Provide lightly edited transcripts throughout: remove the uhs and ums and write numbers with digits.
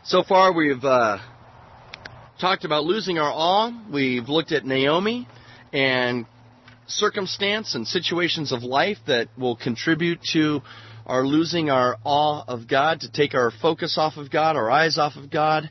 So far we've talked about losing our awe. We've looked at Naomi and circumstance and situations of life that will contribute to our losing our awe of God, to take our focus off of God, our eyes off of God.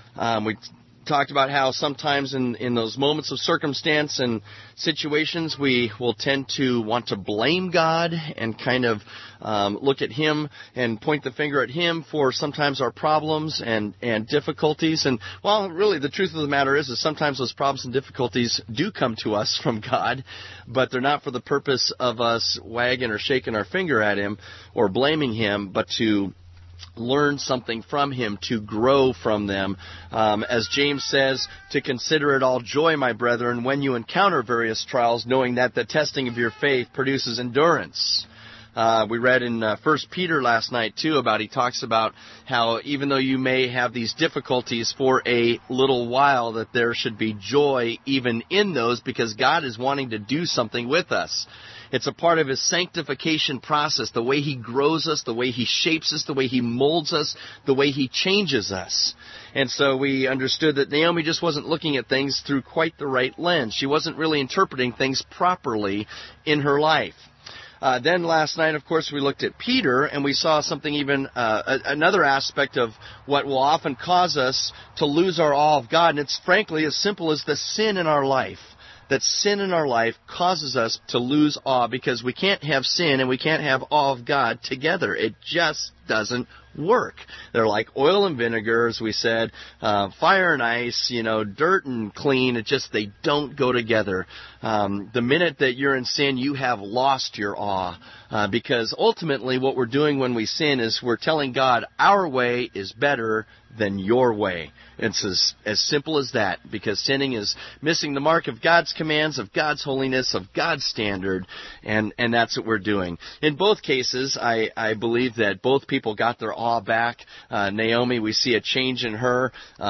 We talked about how sometimes in those moments of circumstance and situations we will tend to want to blame God and kind of look at Him and point the finger at Him for sometimes our problems and difficulties. And, well, really the truth of the matter is sometimes those problems and difficulties do come to us from God, but they're not for the purpose of us wagging or shaking our finger at Him or blaming Him, but to learn something from Him, to grow from them. As James says, to consider it all joy, my brethren, when you encounter various trials, knowing that the testing of your faith produces endurance. We read in 1 Peter last night, too, he talks about how even though you may have these difficulties for a little while, that there should be joy even in those, because God is wanting to do something with us. It's a part of His sanctification process, the way He grows us, the way He shapes us, the way He molds us, the way He changes us. And so we understood that Naomi just wasn't looking at things through quite the right lens. She wasn't really interpreting things properly in her life. Then last night, of course, we looked at Peter, and we saw something even, another aspect of what will often cause us to lose our awe of God. And it's frankly as simple as the sin in our life. That sin in our life causes us to lose awe, because we can't have sin and we can't have awe of God together. It just doesn't work. They're like oil and vinegar, as we said, fire and ice, dirt and clean. They don't go together. The minute that you're in sin, you have lost your awe, because ultimately what we're doing when we sin is we're telling God our way is better than your way. It's as simple as that, because sinning is missing the mark of God's commands, of God's holiness, of God's standard, and that's what we're doing. In both cases, I believe that both people got their awe back. Naomi, we see a change in her.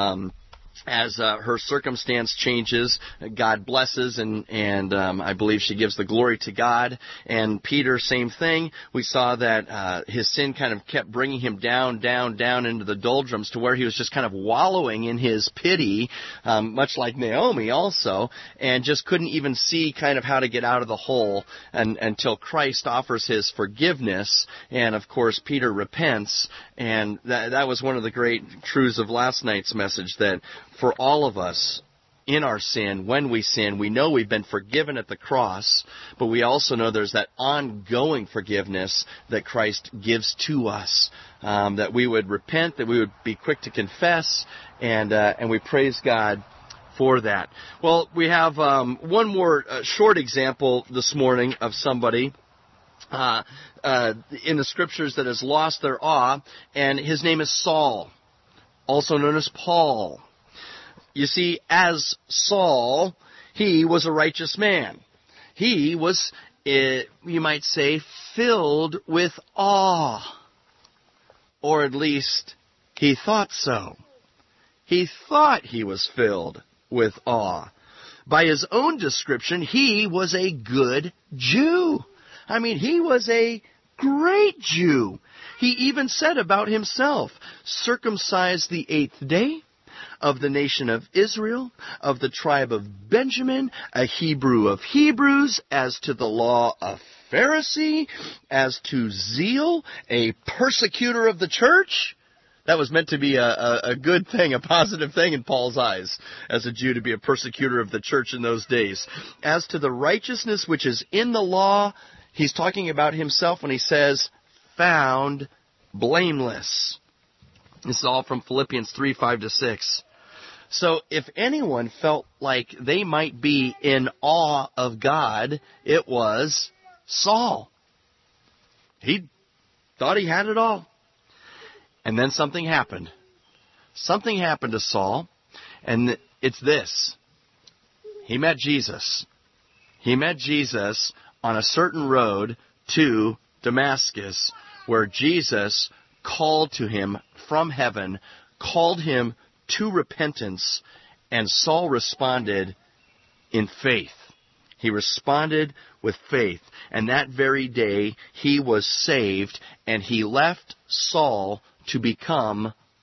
As her circumstance changes, God blesses, and I believe she gives the glory to God. And Peter, same thing. We saw that his sin kind of kept bringing him down into the doldrums, to where he was just kind of wallowing in his pity, much like Naomi also, and just couldn't even see kind of how to get out of the hole until Christ offers His forgiveness. And, of course, Peter repents, and that was one of the great truths of last night's message, that for all of us, in our sin, when we sin, we know we've been forgiven at the cross, but we also know there's that ongoing forgiveness that Christ gives to us, that we would repent, that we would be quick to confess, and we praise God for that. Well, we have one more short example this morning of somebody in the Scriptures that has lost their awe, and his name is Saul, also known as Paul. You see, as Saul, he was a righteous man. He was, you might say, filled with awe. Or at least, he thought so. He thought he was filled with awe. By his own description, he was a good Jew. I mean, he was a great Jew. He even said about himself, circumcised the 8th day, of the nation of Israel, of the tribe of Benjamin, a Hebrew of Hebrews, as to the law, a Pharisee, as to zeal, a persecutor of the church. That was meant to be a good thing, a positive thing in Paul's eyes, as a Jew, to be a persecutor of the church in those days. As to the righteousness which is in the law, he's talking about himself when he says, found blameless. This is all from Philippians 3:5-6. So if anyone felt like they might be in awe of God, it was Saul. He thought he had it all. And then something happened. Something happened to Saul, and it's this. He met Jesus. He met Jesus on a certain road to Damascus, where Jesus called to him from heaven, called him to repentance, and Saul responded in faith. He responded with faith, and that very day he was saved, and he left Saul to become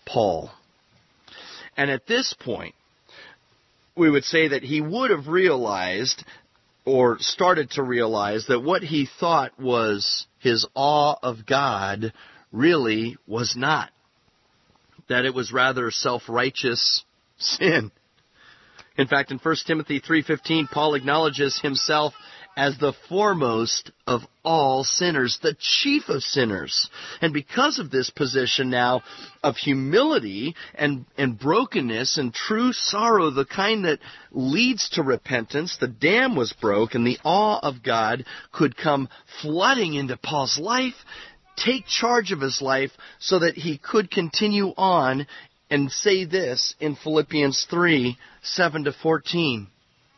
Paul. And at this point, we would say that he would have realized or started to realize that what he thought was his awe of God really was not. That it was rather self-righteous sin. In fact, in 1 Timothy 3:15, Paul acknowledges himself as the foremost of all sinners, the chief of sinners. And because of this position now of humility and brokenness and true sorrow, the kind that leads to repentance, the dam was broke and the awe of God could come flooding into Paul's life, take charge of his life so that he could continue on and say this in Philippians 3:7-14.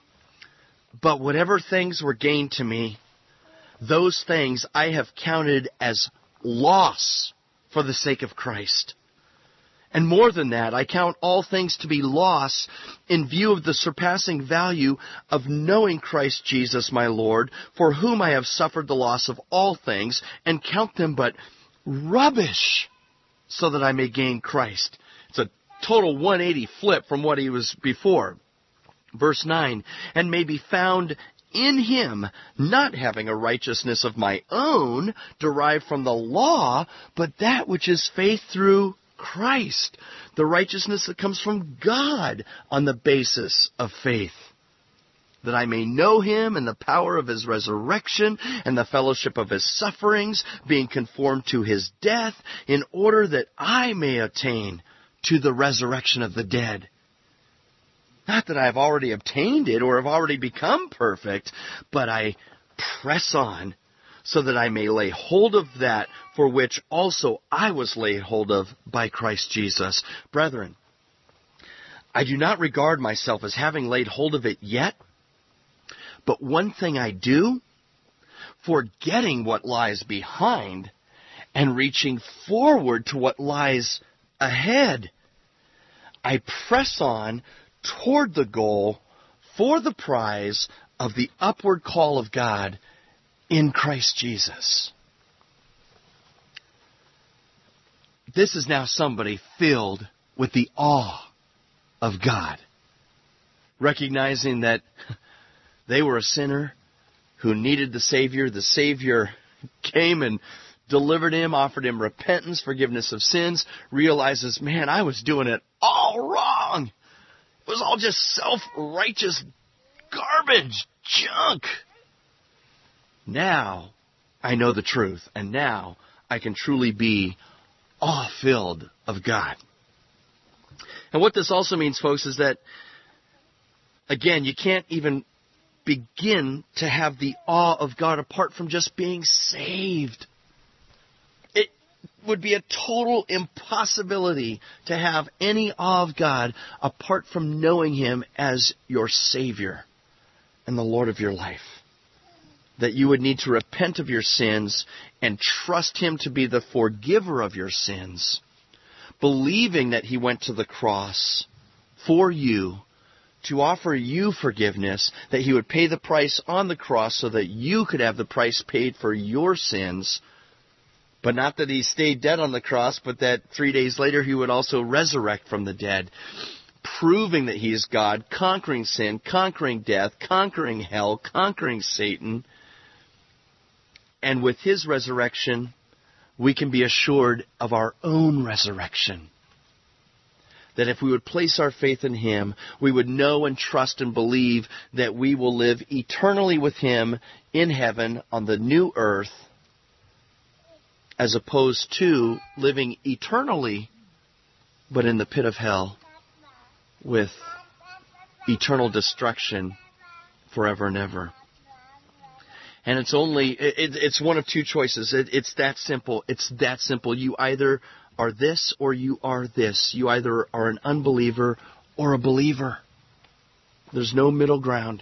But whatever things were gained to me, those things I have counted as loss for the sake of Christ. And more than that, I count all things to be loss in view of the surpassing value of knowing Christ Jesus my Lord, for whom I have suffered the loss of all things, and count them but rubbish, so that I may gain Christ. It's a total 180 flip from what he was before. Verse 9, and may be found in him, not having a righteousness of my own derived from the law, but that which is faith through Christ, the righteousness that comes from God on the basis of faith, that I may know him and the power of his resurrection and the fellowship of his sufferings, being conformed to his death, in order that I may attain to the resurrection of the dead. Not that I have already obtained it or have already become perfect, but I press on so that I may lay hold of that for which also I was laid hold of by Christ Jesus. Brethren, I do not regard myself as having laid hold of it yet, but one thing I do, forgetting what lies behind and reaching forward to what lies ahead, I press on toward the goal for the prize of the upward call of God in Christ Jesus. This is now somebody filled with the awe of God, recognizing that they were a sinner who needed the Savior. The Savior came and delivered him, offered him repentance, forgiveness of sins, realizes, man, I was doing it all wrong. It was all just self-righteous garbage, junk. Now I know the truth, and now I can truly be awe-filled of God. And what this also means, folks, is that, again, you can't even begin to have the awe of God apart from just being saved. It would be a total impossibility to have any awe of God apart from knowing him as your Savior and the Lord of your life. That you would need to repent of your sins and trust him to be the forgiver of your sins, believing that he went to the cross for you to offer you forgiveness, that he would pay the price on the cross so that you could have the price paid for your sins, but not that he stayed dead on the cross, but that 3 days later he would also resurrect from the dead, proving that he is God, conquering sin, conquering death, conquering hell, conquering Satan. And with his resurrection, we can be assured of our own resurrection. That if we would place our faith in him, we would know and trust and believe that we will live eternally with him in heaven on the new earth, as opposed to living eternally, but in the pit of hell with eternal destruction forever and ever. And it's one of two choices. It's that simple. It's that simple. You either are this or you are this. You either are an unbeliever or a believer. There's no middle ground.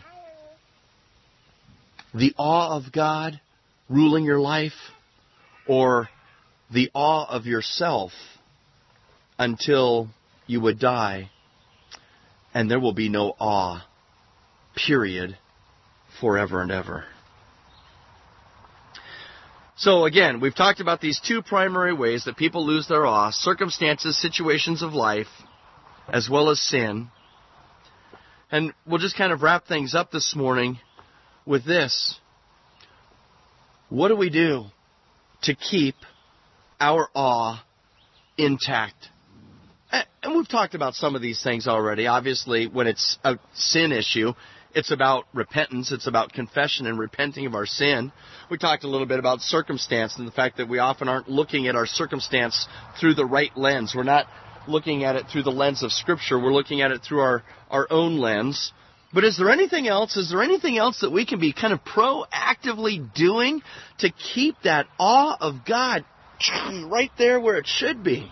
The awe of God ruling your life, or the awe of yourself until you would die, and there will be no awe, period, forever and ever. So again, we've talked about these two primary ways that people lose their awe: circumstances, situations of life, as well as sin. And we'll just kind of wrap things up this morning with this. What do we do to keep our awe intact? And we've talked about some of these things already. Obviously, when it's a sin issue, it's about repentance. It's about confession and repenting of our sin. We talked a little bit about circumstance and the fact that we often aren't looking at our circumstance through the right lens. We're not looking at it through the lens of Scripture. We're looking at it through our own lens. But is there anything else? Is there anything else that we can be kind of proactively doing to keep that awe of God right there where it should be?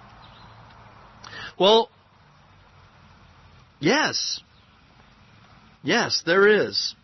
Well, yes. Yes, there is.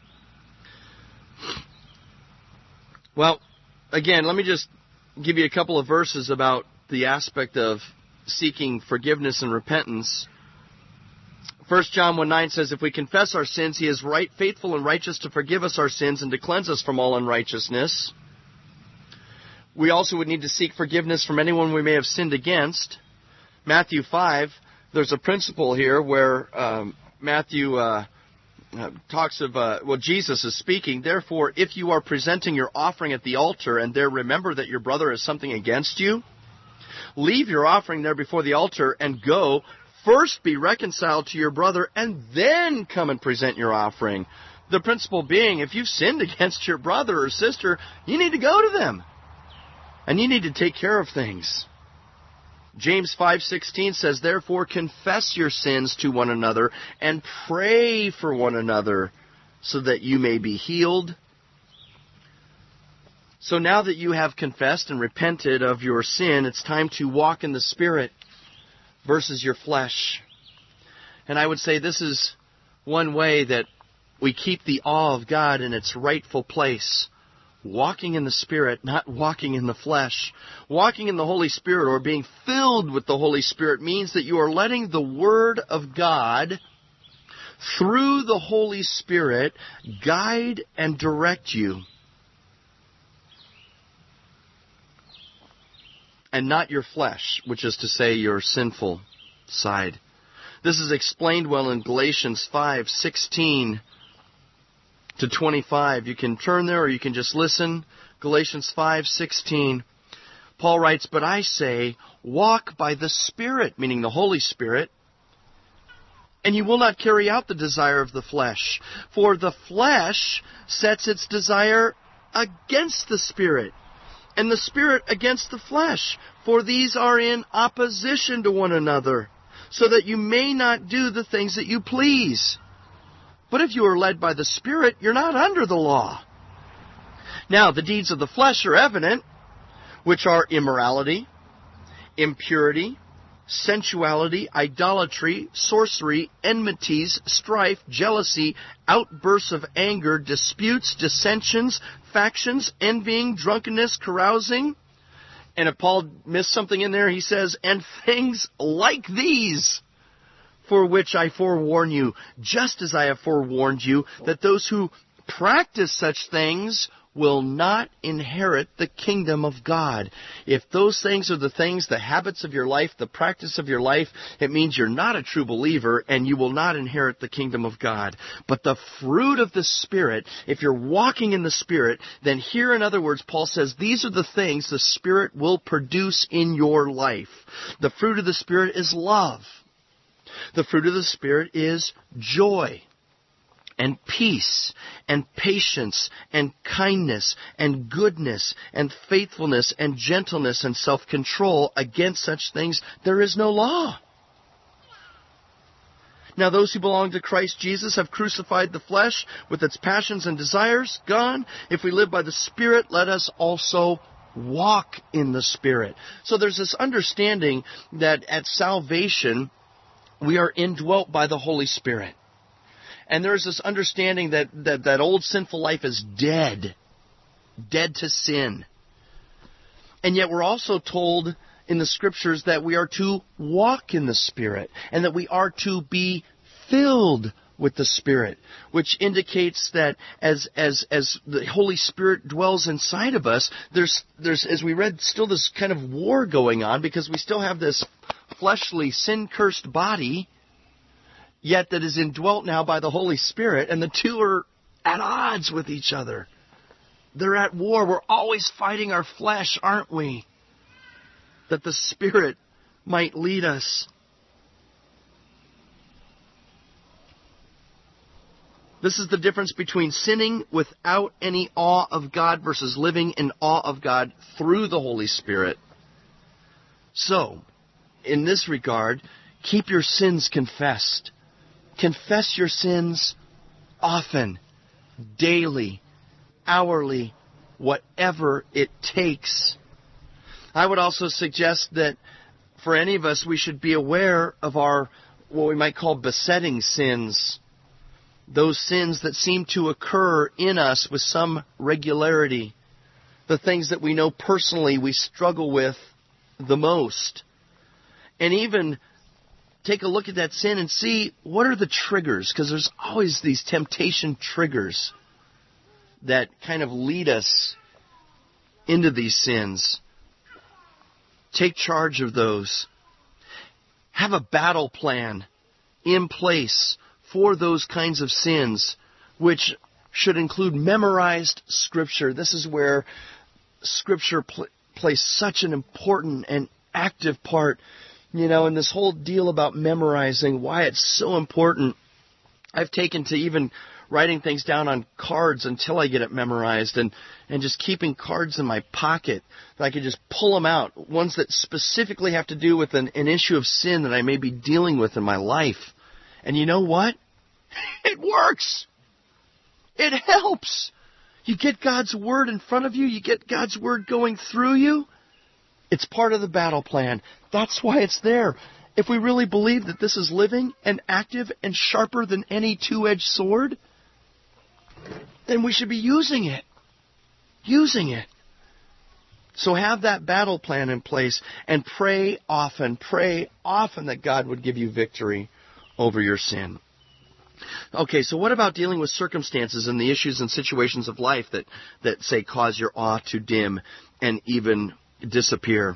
Well, again, let me just give you a couple of verses about the aspect of seeking forgiveness and repentance. 1 John 1:9 says, if we confess our sins, He is faithful and righteous to forgive us our sins and to cleanse us from all unrighteousness. We also would need to seek forgiveness from anyone we may have sinned against. Matthew 5, there's a principle here where Matthew talks of, Jesus is speaking. Therefore, if you are presenting your offering at the altar and there remember that your brother has something against you, leave your offering there before the altar and go. First be reconciled to your brother and then come and present your offering. The principle being, if you've sinned against your brother or sister, you need to go to them. And you need to take care of things. James 5:16 says, therefore confess your sins to one another and pray for one another so that you may be healed. So now that you have confessed and repented of your sin, it's time to walk in the Spirit versus your flesh. And I would say this is one way that we keep the awe of God in its rightful place. Walking in the Spirit, not walking in the flesh. Walking in the Holy Spirit or being filled with the Holy Spirit means that you are letting the Word of God, through the Holy Spirit, guide and direct you. And not your flesh, which is to say your sinful side. This is explained well in Galatians 5:16 to 25. You can turn there or you can just listen. Galatians 5:16. Paul writes, but I say, walk by the Spirit, meaning the Holy Spirit, and you will not carry out the desire of the flesh. For the flesh sets its desire against the Spirit, and the Spirit against the flesh. For these are in opposition to one another, so that you may not do the things that you please. But if you are led by the Spirit, you're not under the law. Now, the deeds of the flesh are evident, which are immorality, impurity, sensuality, idolatry, sorcery, enmities, strife, jealousy, outbursts of anger, disputes, dissensions, factions, envying, drunkenness, carousing. And if Paul missed something in there, he says, and things like these, for which I forewarn you, just as I have forewarned you, that those who practice such things will not inherit the kingdom of God. If those things are the things, the habits of your life, the practice of your life, it means you're not a true believer and you will not inherit the kingdom of God. But the fruit of the Spirit, if you're walking in the Spirit, then here, in other words, Paul says these are the things the Spirit will produce in your life. The fruit of the Spirit is love. The fruit of the Spirit is joy, and peace, and patience, and kindness, and goodness, and faithfulness, and gentleness, and self-control. Against such things there is no law. Now those who belong to Christ Jesus have crucified the flesh with its passions and desires. Gone. If we live by the Spirit, let us also walk in the Spirit. So there's this understanding that at salvation we are indwelt by the Holy Spirit. And there's this understanding that old sinful life is dead to sin. And yet we're also told in the Scriptures that we are to walk in the Spirit and that we are to be filled with the Spirit, which indicates that as the Holy Spirit dwells inside of us, there's as we read, still this kind of war going on, because we still have this fleshly, sin-cursed body, yet that is indwelt now by the Holy Spirit, and the two are at odds with each other. They're at war. We're always fighting our flesh, aren't we? That the Spirit might lead us. This is the difference between sinning without any awe of God versus living in awe of God through the Holy Spirit. So, in this regard, keep your sins confessed. Confess your sins often, daily, hourly, whatever it takes. I would also suggest that for any of us, we should be aware of our, what we might call besetting sins. Those sins that seem to occur in us with some regularity. The things that we know personally we struggle with the most. And even take a look at that sin and see what are the triggers. Because there's always these temptation triggers that kind of lead us into these sins. Take charge of those. Have a battle plan in place for those kinds of sins, which should include memorized Scripture. This is where Scripture plays such an important and active part, in this whole deal about memorizing, why it's so important. I've taken to even writing things down on cards until I get it memorized, and just keeping cards in my pocket that I can just pull them out, ones that specifically have to do with an issue of sin that I may be dealing with in my life. And you know what? It works. It helps. You get God's Word in front of you. You get God's Word going through you. It's part of the battle plan. That's why it's there. If we really believe that this is living and active and sharper than any two-edged sword, then we should be using it. Using it. So have that battle plan in place and pray often that God would give you victory over your sin. Okay, so what about dealing with circumstances and the issues and situations of life that say cause your awe to dim and even disappear?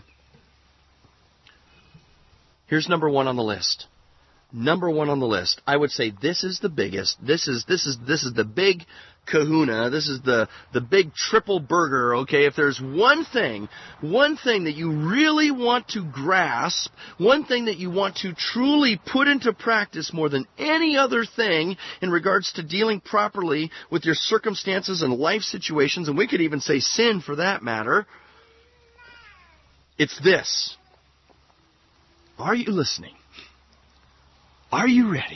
Here's number one on the list. Number one on the list. I would say this is the biggest. This is the big kahuna. This is the big triple burger, okay? If there's one thing that you really want to grasp, one thing that you want to truly put into practice more than any other thing in regards to dealing properly with your circumstances and life situations, and we could even say sin for that matter, it's this. Are you listening? Are you ready?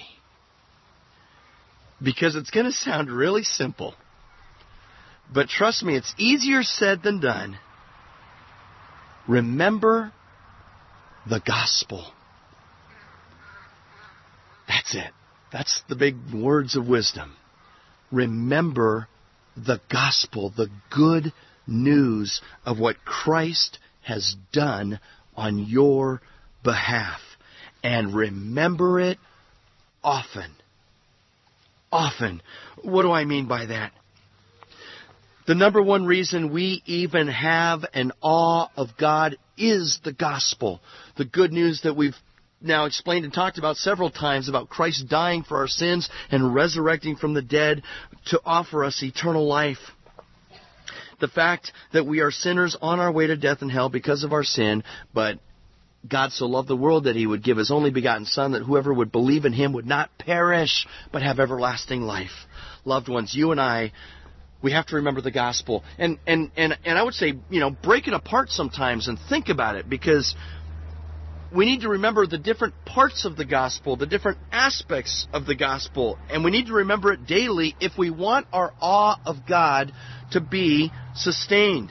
Because it's going to sound really simple. But trust me, it's easier said than done. Remember the gospel. That's it. That's the big words of wisdom. Remember the gospel, the good news of what Christ has done on your behalf. And remember it often. Often. What do I mean by that? The number one reason we even have an awe of God is the gospel. The good news that we've now explained and talked about several times about Christ dying for our sins and resurrecting from the dead to offer us eternal life. The fact that we are sinners on our way to death and hell because of our sin, but God so loved the world that He would give His only begotten Son, that whoever would believe in Him would not perish, but have everlasting life. Loved ones, you and I, we have to remember the gospel. And I would say, break it apart sometimes and think about it, because we need to remember the different parts of the gospel, the different aspects of the gospel, and we need to remember it daily if we want our awe of God to be sustained.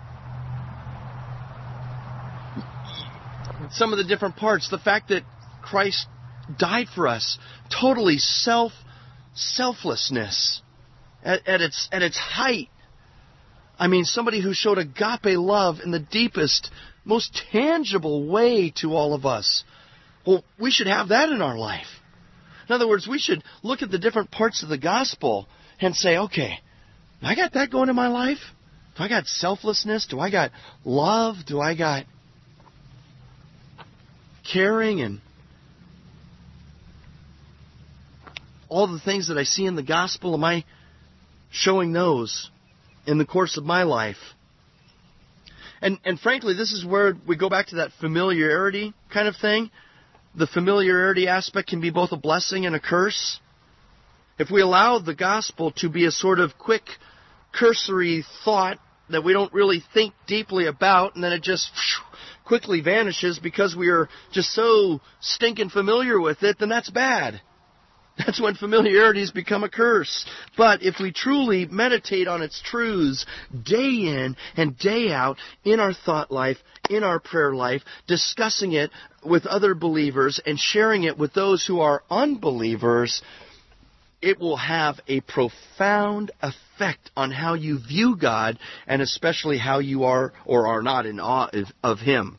Some of the different parts, the fact that Christ died for us, totally selflessness at its height. I mean, somebody who showed agape love in the deepest, most tangible way to all of us. Well, we should have that in our life. In other words, we should look at the different parts of the gospel and say, okay, do I got that going in my life? Do I got selflessness? Do I got love? Do I got caring and all the things that I see in the gospel? Am I showing those in the course of my life? And frankly, this is where we go back to that familiarity kind of thing. The familiarity aspect can be both a blessing and a curse. If we allow the gospel to be a sort of quick, cursory thought that we don't really think deeply about, and then it just quickly vanishes because we are just so stinking familiar with it, then that's bad. That's when familiarities become a curse. But if we truly meditate on its truths day in and day out in our thought life, in our prayer life, discussing it with other believers and sharing it with those who are unbelievers, it will have a profound effect on how you view God and especially how you are or are not in awe of Him.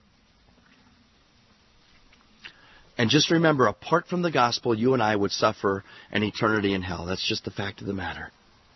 And just remember, apart from the gospel, you and I would suffer an eternity in hell. That's just the fact of the matter.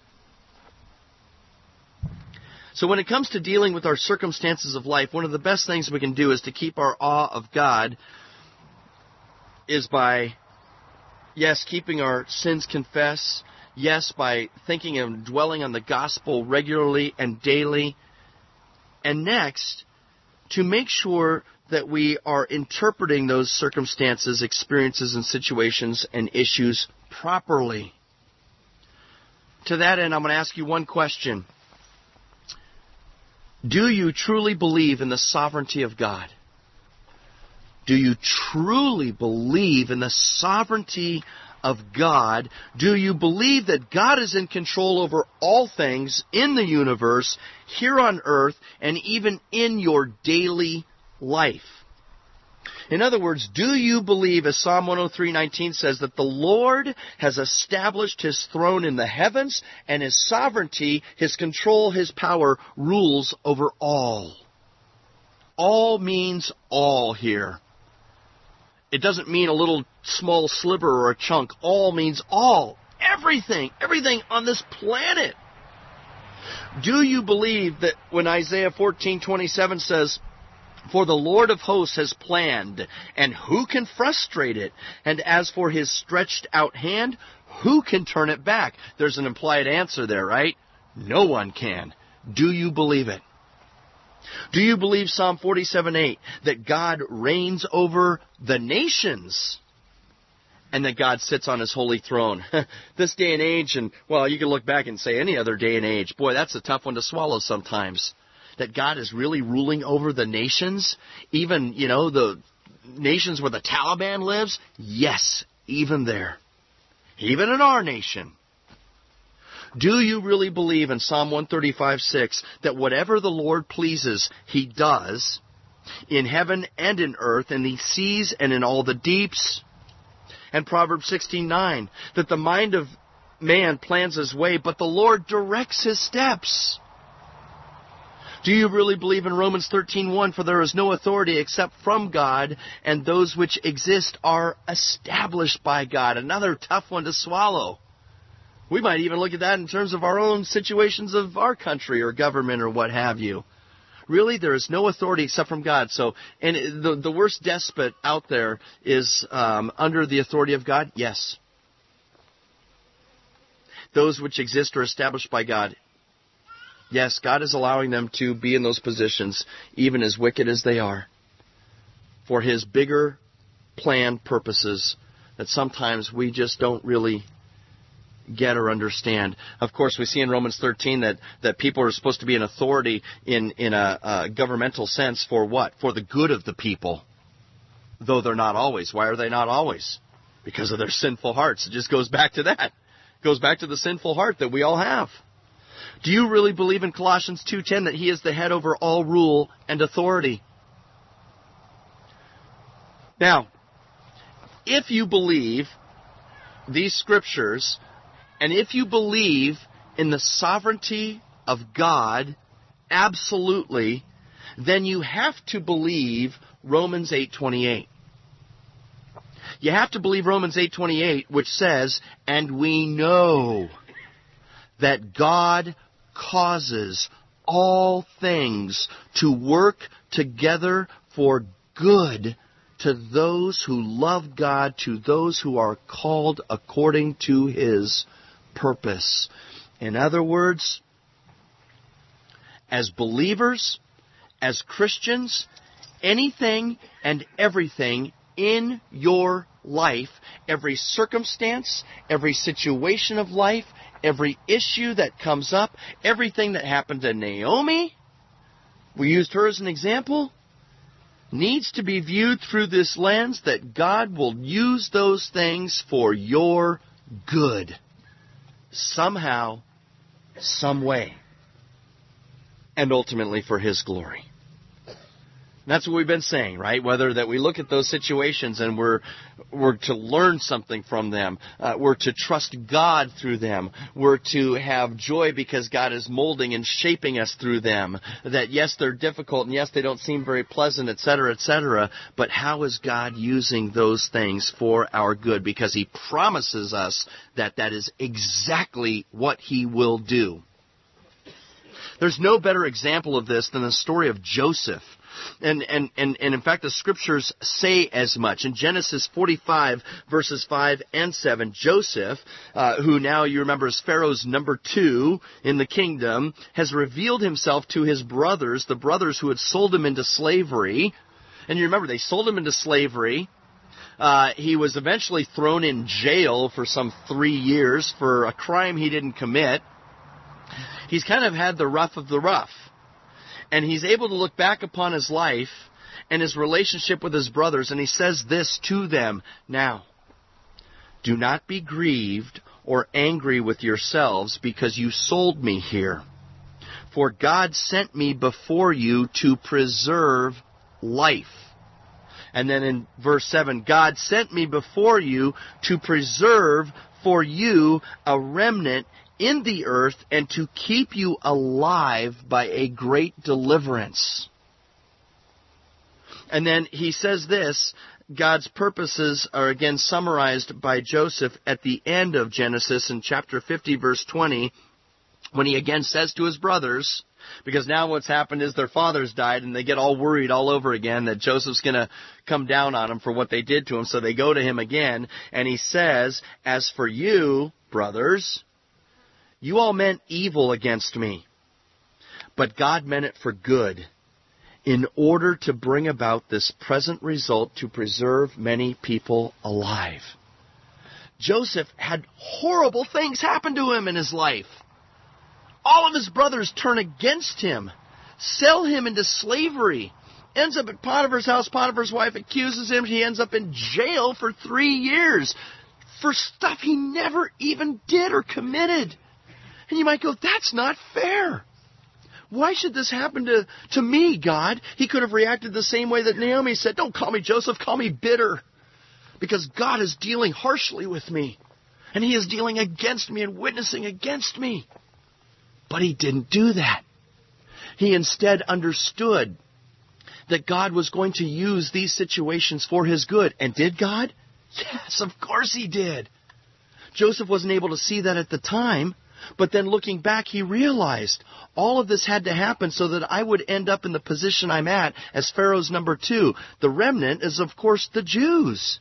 So when it comes to dealing with our circumstances of life, one of the best things we can do is to keep our awe of God is by, yes, keeping our sins confessed. Yes, by thinking and dwelling on the gospel regularly and daily. And next, to make sure that we are interpreting those circumstances, experiences, and situations and issues properly. To that end, I'm going to ask you one question. Do you truly believe in the sovereignty of God? Do you truly believe in the sovereignty of God? Do you believe that God is in control over all things in the universe, here on earth, and even in your daily life? In other words, do you believe, as Psalm 103:19 says, that the Lord has established His throne in the heavens, and His sovereignty, His control, His power rules over all? All means all here. It doesn't mean a little small sliver or a chunk. All means all. Everything on this planet. Do you believe that when Isaiah 14:27 says, "For the Lord of hosts has planned, and who can frustrate it? And as for His stretched out hand, who can turn it back?" There's an implied answer there, right? No one can. Do you believe it? Do you believe Psalm 47:8, that God reigns over the nations and that God sits on His holy throne? This day and age, and well, you can look back and say any other day and age, boy, that's a tough one to swallow sometimes. That God is really ruling over the nations, even, the nations where the Taliban lives? Yes, even there. Even in our nation. Do you really believe in Psalm 135:6 that whatever the Lord pleases, He does in heaven and in earth, in the seas and in all the deeps? And Proverbs 16:9, that the mind of man plans his way, but the Lord directs his steps. Do you really believe in Romans 13:1, for there is no authority except from God, and those which exist are established by God? Another tough one to swallow. We might even look at that in terms of our own situations of our country or government or what have you. Really, there is no authority except from God. So, and the worst despot out there is under the authority of God? Yes. Those which exist are established by God. Yes, God is allowing them to be in those positions, even as wicked as they are, for His bigger planned purposes that sometimes we just don't really get or understand. Of course, we see in Romans 13 that people are supposed to be an authority in a governmental sense for what? For the good of the people. Though they're not always. Why are they not always? Because of their sinful hearts. It just goes back to that. It goes back to the sinful heart that we all have. Do you really believe in Colossians 2:10 that He is the head over all rule and authority? Now, if you believe these scriptures, and if you believe in the sovereignty of God, absolutely, then you have to believe Romans 8:28. You have to believe Romans 8:28, which says, "And we know that God causes all things to work together for good to those who love God, to those who are called according to His purpose." In other words, as believers, as Christians, anything and everything in your life, every circumstance, every situation of life, every issue that comes up, everything that happened to Naomi, we used her as an example, needs to be viewed through this lens that God will use those things for your good. Somehow, some way. And ultimately for His glory. And that's what we've been saying, right? Whether that we look at those situations and we're to learn something from them. We're to trust God through them. We're to have joy because God is molding and shaping us through them. That yes, they're difficult and yes, they don't seem very pleasant, etc., etc. But how is God using those things for our good? Because He promises us that that is exactly what He will do. There's no better example of this than the story of Joseph. And in fact, the Scriptures say as much. In Genesis 45, verses 5 and 7, Joseph, who now you remember is Pharaoh's number 2 in the kingdom, has revealed himself to his brothers, the brothers who had sold him into slavery. And you remember, they sold him into slavery. He was eventually thrown in jail for some 3 years for a crime he didn't commit. He's kind of had the rough of the rough. And he's able to look back upon his life and his relationship with his brothers, and he says this to them, "Now, do not be grieved or angry with yourselves because you sold me here. For God sent me before you to preserve life." And then in verse 7, "God sent me before you to preserve for you a remnant in the earth and to keep you alive by a great deliverance." And then he says this, God's purposes are again summarized by Joseph at the end of Genesis in chapter 50, verse 20, when he again says to his brothers, because now what's happened is their fathers died and they get all worried all over again that Joseph's going to come down on them for what they did to him. So they go to him again and he says, "As for you, brothers, you all meant evil against me, but God meant it for good, in order to bring about this present result to preserve many people alive." Joseph had horrible things happen to him in his life. All of his brothers turn against him, sell him into slavery, ends up at Potiphar's house. Potiphar's wife accuses him. He ends up in jail for 3 years for stuff he never even did or committed. And you might go, that's not fair. Why should this happen to me, God? He could have reacted the same way that Naomi said, "Don't call me Joseph, call me bitter. Because God is dealing harshly with me. And He is dealing against me and witnessing against me." But he didn't do that. He instead understood that God was going to use these situations for His good. And did God? Yes, of course He did. Joseph wasn't able to see that at the time. But then looking back, he realized all of this had to happen so that I would end up in the position I'm at as Pharaoh's number 2. The remnant is, of course, the Jews.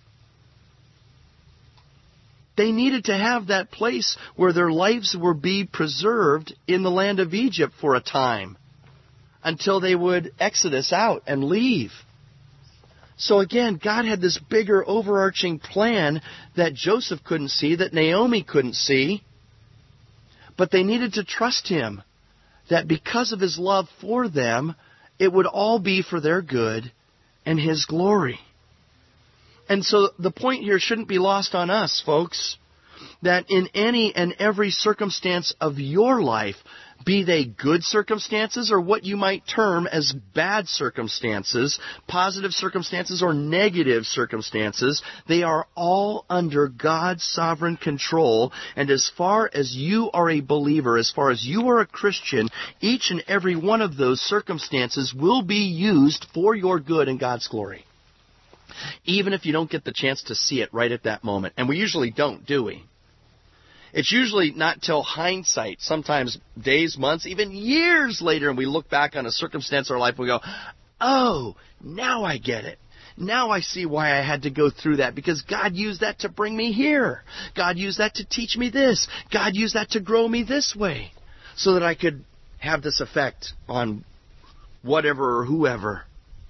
They needed to have that place where their lives would be preserved in the land of Egypt for a time until they would exodus out and leave. So again, God had this bigger overarching plan that Joseph couldn't see, that Naomi couldn't see. But they needed to trust Him, that because of His love for them, it would all be for their good and His glory. And so the point here shouldn't be lost on us, folks, that in any and every circumstance of your life, be they good circumstances or what you might term as bad circumstances, positive circumstances or negative circumstances, they are all under God's sovereign control. And as far as you are a believer, as far as you are a Christian, each and every one of those circumstances will be used for your good and God's glory. even if you don't get the chance to see it right at that moment. And we usually don't, do we? It's usually not till hindsight, sometimes days, months, even years later, and we look back on a circumstance in our life and we go, oh, now I get it. Now I see why I had to go through that, because God used that to bring me here. God used that to teach me this. God used that to grow me this way so that I could have this effect on whatever or whoever.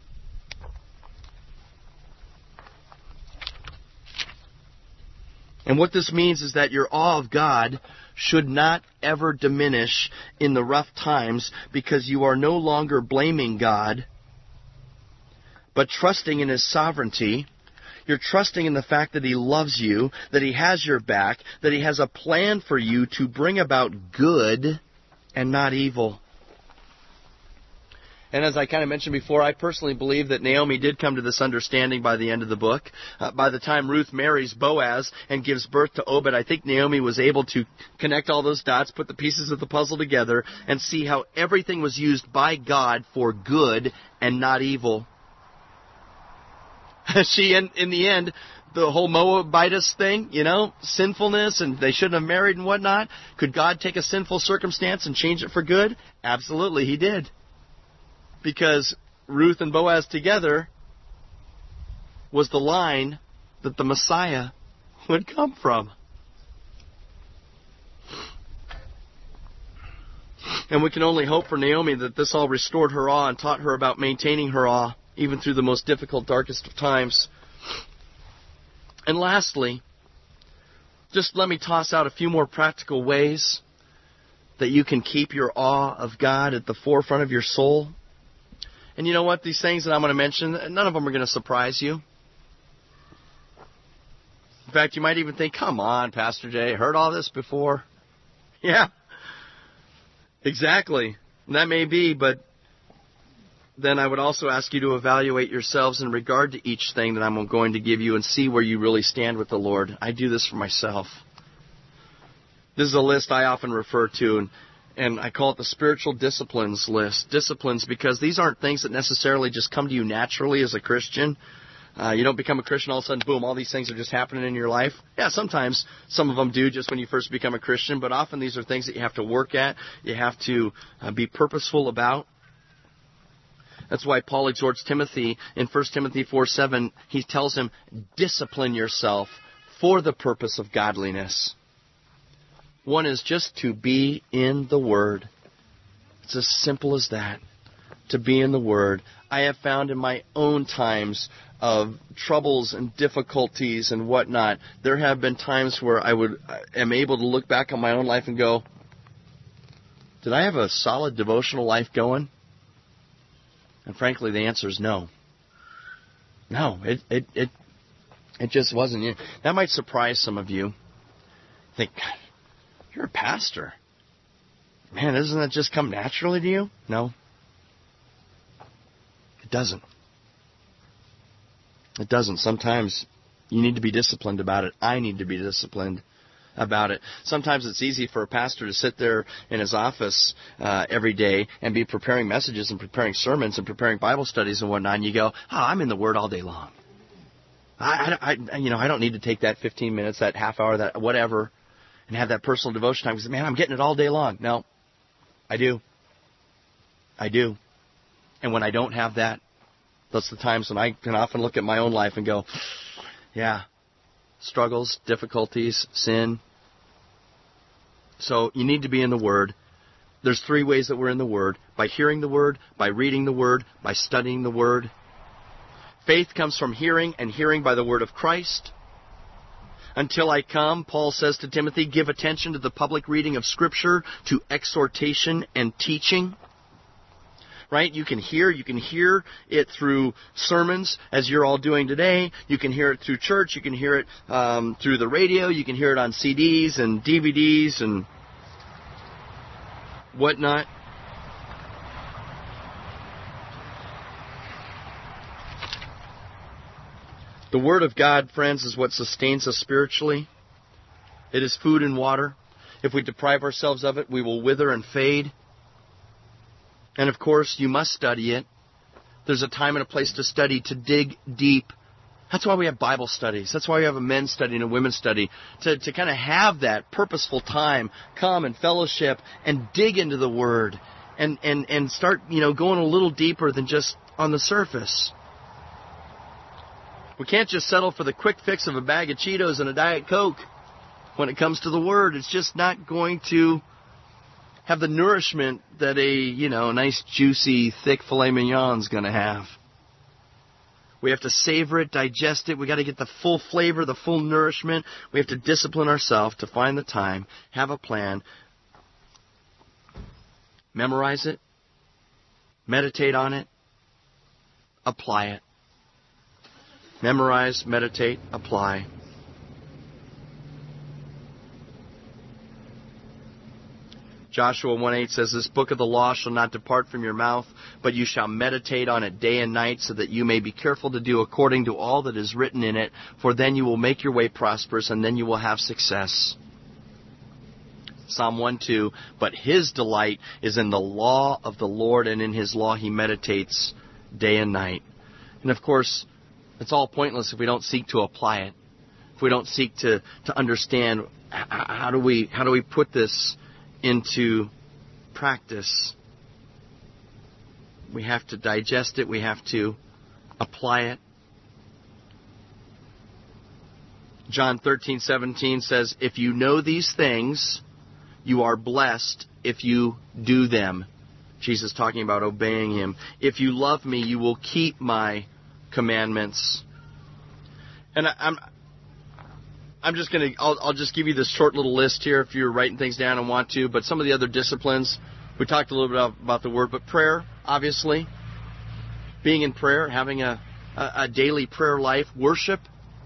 And what this means is that your awe of God should not ever diminish in the rough times, because you are no longer blaming God, but trusting in His sovereignty. You're trusting in the fact that He loves you, that He has your back, that He has a plan for you to bring about good and not evil. And as I kind of mentioned before, I personally believe that Naomi did come to this understanding by the end of the book. By the time Ruth marries Boaz and gives birth to Obed, I think Naomi was able to connect all those dots, put the pieces of the puzzle together, and see how everything was used by God for good and not evil. She, in the end, the whole Moabitess thing, sinfulness, and they shouldn't have married and whatnot. Could God take a sinful circumstance and change it for good? Absolutely, He did. Because Ruth and Boaz together was the line that the Messiah would come from. And we can only hope for Naomi that this all restored her awe and taught her about maintaining her awe, even through the most difficult, darkest of times. And lastly, just let me toss out a few more practical ways that you can keep your awe of God at the forefront of your soul. And you know what? These things that I'm going to mention, none of them are going to surprise you. In fact, you might even think, come on, Pastor Jay, heard all this before? Yeah, exactly. And that may be, but then I would also ask you to evaluate yourselves in regard to each thing that I'm going to give you and see where you really stand with the Lord. I do this for myself. This is a list I often refer to, and I call it the spiritual disciplines list. Disciplines because these aren't things that necessarily just come to you naturally as a Christian. You don't become a Christian all of a sudden, boom, all these things are just happening in your life. Yeah, sometimes some of them do just when you first become a Christian, but often these are things that you have to work at, you have to be purposeful about. That's why Paul exhorts Timothy in 1 Timothy 4:7. He tells him, discipline yourself for the purpose of godliness. One is just to be in the Word. It's as simple as that, to be in the Word. I have found in my own times of troubles and difficulties and whatnot, there have been times where I am able to look back on my own life and go, did I have a solid devotional life going? And frankly, the answer is no. No, it just wasn't. That might surprise some of you. Think, God, you're a pastor. Man, doesn't that just come naturally to you? No. It doesn't. It doesn't. Sometimes you need to be disciplined about it. I need to be disciplined about it. Sometimes it's easy for a pastor to sit there in his office every day and be preparing messages and preparing sermons and preparing Bible studies and whatnot, and you go, I'm in the Word all day long. I don't need to take that 15 minutes, that half hour, that whatever, and have that personal devotion time because, man, I'm getting it all day long. No, I do. And when I don't have that, that's the times when I can often look at my own life and go, yeah, struggles, difficulties, sin. So you need to be in the Word. There's 3 ways that we're in the Word. By hearing the Word, by reading the Word, by studying the Word. Faith comes from hearing, and hearing by the Word of Christ. Until I come, Paul says to Timothy, give attention to the public reading of Scripture, to exhortation and teaching. Right? You can hear it through sermons, as you're all doing today. You can hear it through church. You can hear it through the radio. You can hear it on CDs and DVDs and whatnot. The Word of God, friends, is what sustains us spiritually. It is food and water. If we deprive ourselves of it, we will wither and fade. And of course, you must study it. There's a time and a place to study, to dig deep, That's why we have Bible studies. That's why we have a men's study and a women's study, to kind of have that purposeful time, come and fellowship and dig into the Word and start, going a little deeper than just on the surface. We can't just settle for the quick fix of a bag of Cheetos and a Diet Coke when it comes to the Word. It's just not going to have the nourishment that a nice, juicy, thick filet mignon is going to have. We have to savor it, digest it. We got to get the full flavor, the full nourishment. We have to discipline ourselves to find the time, have a plan, memorize it, meditate on it, apply it. Memorize, meditate, apply. Joshua 1:8 says, "This book of the law shall not depart from your mouth, but you shall meditate on it day and night, so that you may be careful to do according to all that is written in it, for then you will make your way prosperous, and then you will have success." Psalm 1:2, "But his delight is in the law of the Lord, and in his law he meditates day and night." And of course, it's all pointless if we don't seek to apply it. If we don't seek to understand how do we put this into practice. We have to digest it. We have to apply it. John 13:17 says, "If you know these things, you are blessed if you do them." Jesus talking about obeying him. "If you love me, you will keep my commandments." And I'll just give you this short little list here if you're writing things down and want to, but some of the other disciplines, we talked a little bit about the Word, but prayer, obviously, being in prayer, having a daily prayer life, worshiping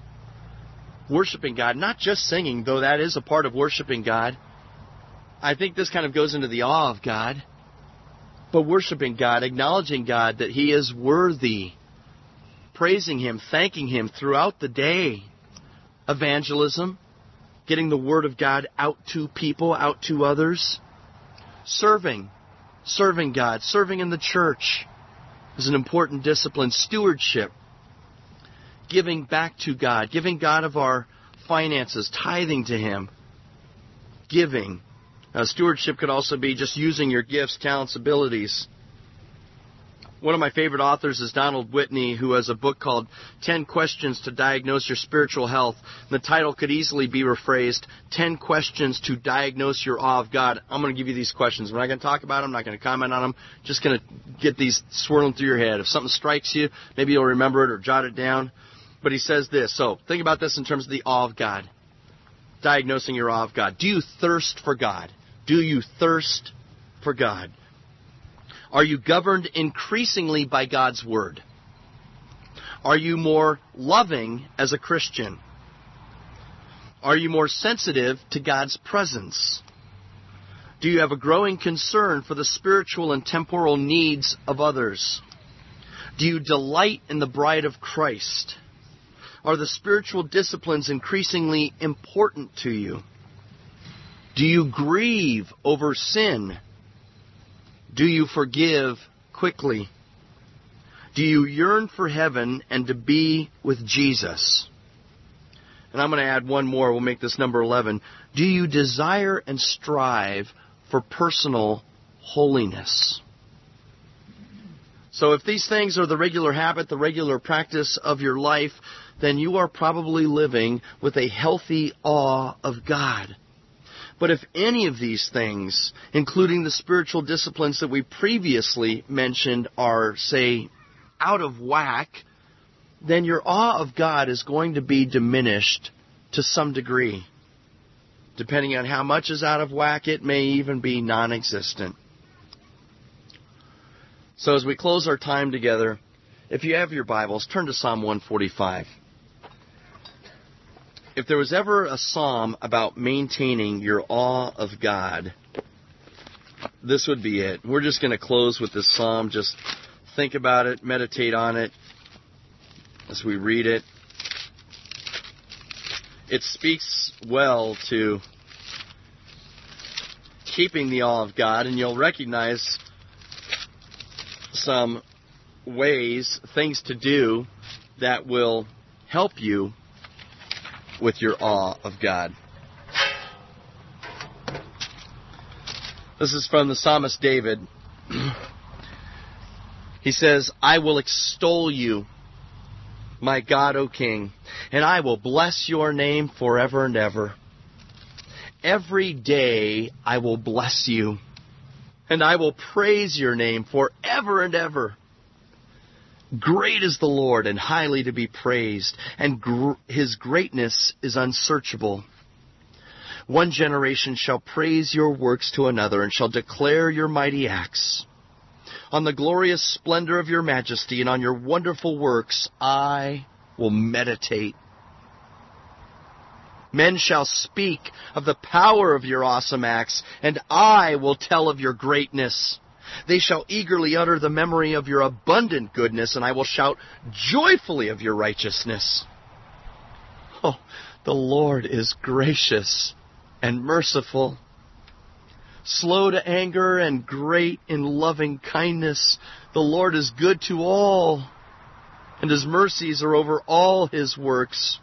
God, not just singing, though that is a part of worshiping God. I think this kind of goes into the awe of God, but worshiping God, acknowledging God that He is worthy, praising Him, thanking Him throughout the day. Evangelism, getting the Word of God out to people, out to others. Serving God, serving in the church is an important discipline. Stewardship, giving back to God, giving God of our finances, tithing to Him, giving. Stewardship could also be just using your gifts, talents, abilities. One of my favorite authors is Donald Whitney, who has a book called 10 Questions to Diagnose Your Spiritual Health. And the title could easily be rephrased, 10 Questions to Diagnose Your Awe of God. I'm going to give you these questions. We're not going to talk about them. I'm not going to comment on them. Just going to get these swirling through your head. If something strikes you, maybe you'll remember it or jot it down. But he says this. So think about this in terms of the awe of God. Diagnosing your awe of God. Do you thirst for God? Do you thirst for God? Are you governed increasingly by God's Word? Are you more loving as a Christian? Are you more sensitive to God's presence? Do you have a growing concern for the spiritual and temporal needs of others? Do you delight in the bride of Christ? Are the spiritual disciplines increasingly important to you? Do you grieve over sin? Do you forgive quickly? Do you yearn for heaven and to be with Jesus? And I'm going to add one more. We'll make this number 11. Do you desire and strive for personal holiness? So if these things are the regular habit, the regular practice of your life, then you are probably living with a healthy awe of God. But if any of these things, including the spiritual disciplines that we previously mentioned, are, say, out of whack, then your awe of God is going to be diminished to some degree. Depending on how much is out of whack, it may even be non-existent. So as we close our time together, if you have your Bibles, turn to Psalm 145. If there was ever a psalm about maintaining your awe of God, this would be it. We're just going to close with this psalm. Just think about it, meditate on it as we read it. It speaks well to keeping the awe of God, and you'll recognize some ways, things to do that will help you with your awe of God. This is from the psalmist David. He says, I will extol you, my God, O King, and I will bless your name forever and ever. Every day I will bless you, and I will praise your name forever and ever. Great is the Lord, and highly to be praised, and his greatness is unsearchable. One generation shall praise your works to another, and shall declare your mighty acts. On the glorious splendor of your majesty, and on your wonderful works, I will meditate. Men shall speak of the power of your awesome acts, and I will tell of your greatness. They shall eagerly utter the memory of your abundant goodness, and I will shout joyfully of your righteousness. Oh, the Lord is gracious and merciful, slow to anger and great in loving kindness. The Lord is good to all, and his mercies are over all his works.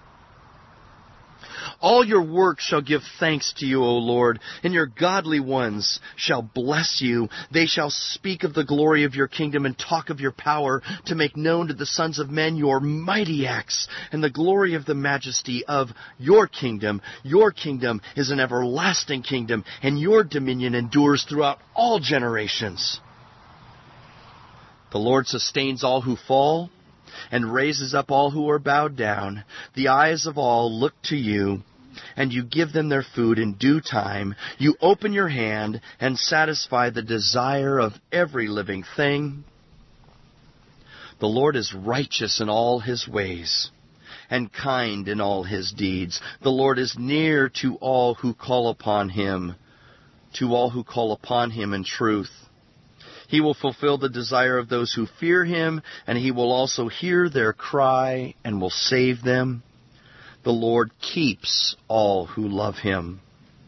All your works shall give thanks to you, O Lord, and your godly ones shall bless you. They shall speak of the glory of your kingdom and talk of your power, to make known to the sons of men your mighty acts and the glory of the majesty of your kingdom. Your kingdom is an everlasting kingdom, and your dominion endures throughout all generations. The Lord sustains all who fall and raises up all who are bowed down. The eyes of all look to you, and you give them their food in due time. You open your hand and satisfy the desire of every living thing. The Lord is righteous in all his ways, and kind in all his deeds. The Lord is near to all who call upon him, in truth. He will fulfill the desire of those who fear him, and he will also hear their cry and will save them. The Lord keeps all who love him,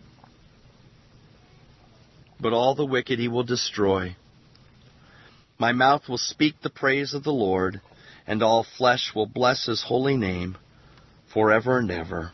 but all the wicked he will destroy. My mouth will speak the praise of the Lord, and all flesh will bless his holy name forever and ever.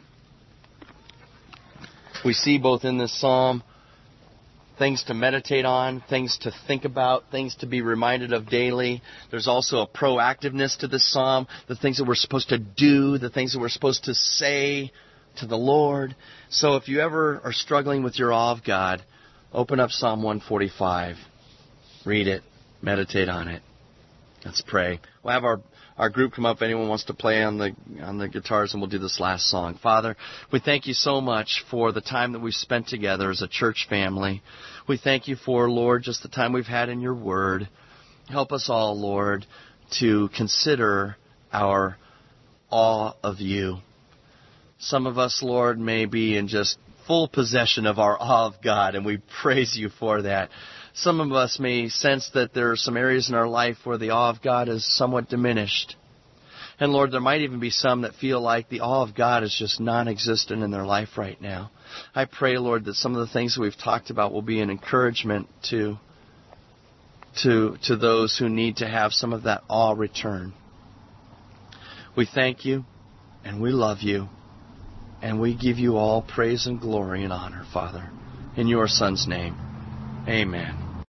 We see both in this psalm things to meditate on, things to think about, things to be reminded of daily. There's also a proactiveness to this psalm, the things that we're supposed to do, the things that we're supposed to say to the Lord. So if you ever are struggling with your awe of God, open up Psalm 145, read it, meditate on it. Let's pray. We'll have our group come up if anyone wants to play on the guitars, and we'll do this last song. Father, we thank you so much for the time that we've spent together as a church family. We thank you for, Lord, just the time we've had in your word. Help us all, Lord, to consider our awe of you. Some of us, Lord, may be in just full possession of our awe of God, and we praise you for that. Some of us may sense that there are some areas in our life where the awe of God is somewhat diminished. And Lord, there might even be some that feel like the awe of God is just non-existent in their life right now. I pray, Lord, that some of the things that we've talked about will be an encouragement to those who need to have some of that awe return. We thank you, and we love you, and we give you all praise and glory and honor, Father. In your Son's name, amen.